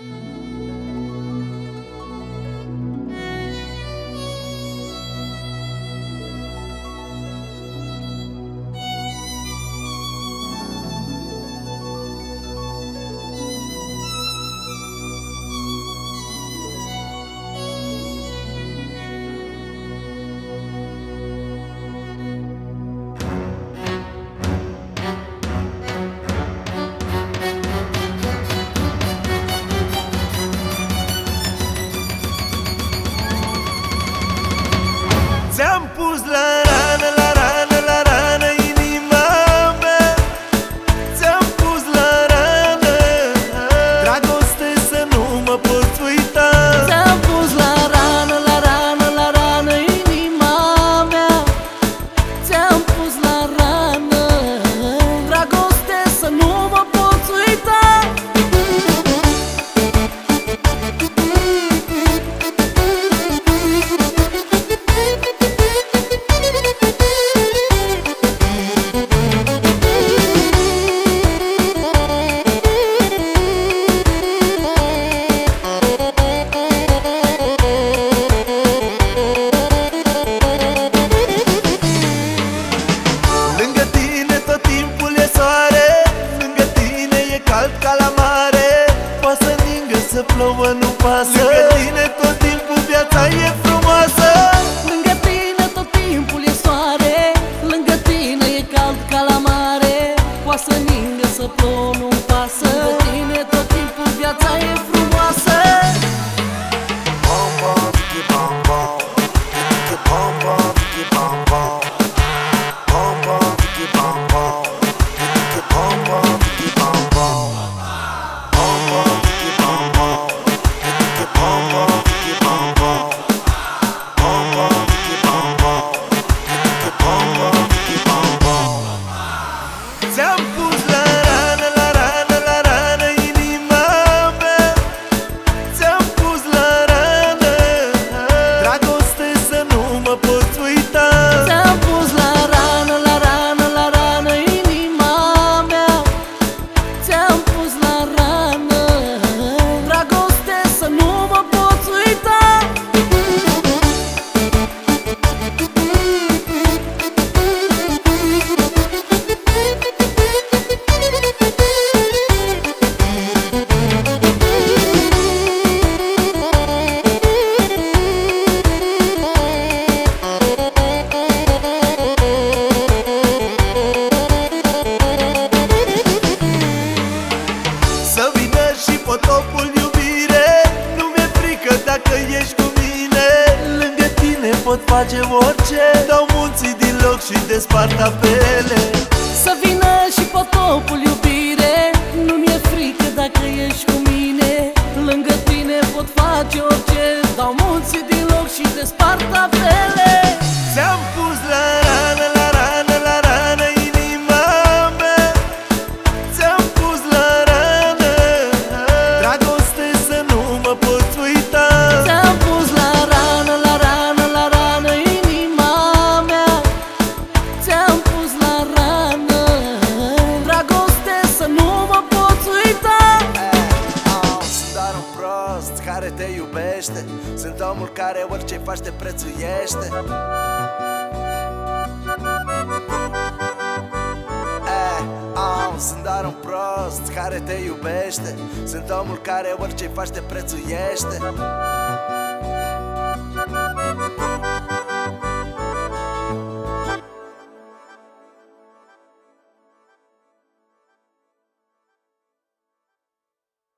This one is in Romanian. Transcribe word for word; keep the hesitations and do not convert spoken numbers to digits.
Ți-am pus la rană, la rană, la rană inima mea. Ți-am pus la rană dragoste să nu mă poți uita. Ți-am pus la rană, la rană, la rană inima mea. Ți-am pus la rană dragoste să nu mă poți uita. Lângă tine tot timpul e soare, lângă tine e cald ca la mare. Poate să ningă, să plouă, nu pasă. Lângă tine tot timpul viața e frumoasă. Lângă tine tot timpul e soare, lângă tine e cald ca la mare. Poate să ningă, să plouă, nu-mi pasă. Lângă tine tot timpul viața e frumoasă. Bom, bom, tiki, bom, bom. Tiki, bom, bom, tiki, bom, bom. Bom, bom, tiki, bom, bom. Tiki, bom, bom, tiki, bom, bom. Bom, bom, tiki, bom, bom. Tiki, bom, bom, tiki, bom, bom. Bom, bom, tiki, bom, bom. Tiki, bom, bom, tiki, bom, bom. Ți-am pus la rană, la rană, la rană inima mea. Ți-am pus la rană dragoste să nu mă poți uita. Ți-am pus la rană, la rană, la rană inima mea. Ți-am pus la rană dragoste să nu mă poți uita. Să vină și potopul iubire, nu mi-e frică dacă ești cu mine. Lângă tine pot face orice, dau munții din loc și despart apele. Să vină și potopul iubire, nu mi-e frică dacă ești cu mine. Lângă tine pot face orice, dau munții din loc și despart apele. Ți-am pus la rană, la rană, la rană inima mea. Ți-am pus la rană dragoste să nu mă poți uita. Ți-am pus la rană, la rană, la rană inima mea. Ți-am pus la rană dragoste să nu mă poți uita. Oh, sunt doar un prost care te iubește. Sunt omul care orice faci te prețuiește. Eh, oh, sunt doar un prost care te iubește. Sunt omul care orice faci te prețuiește.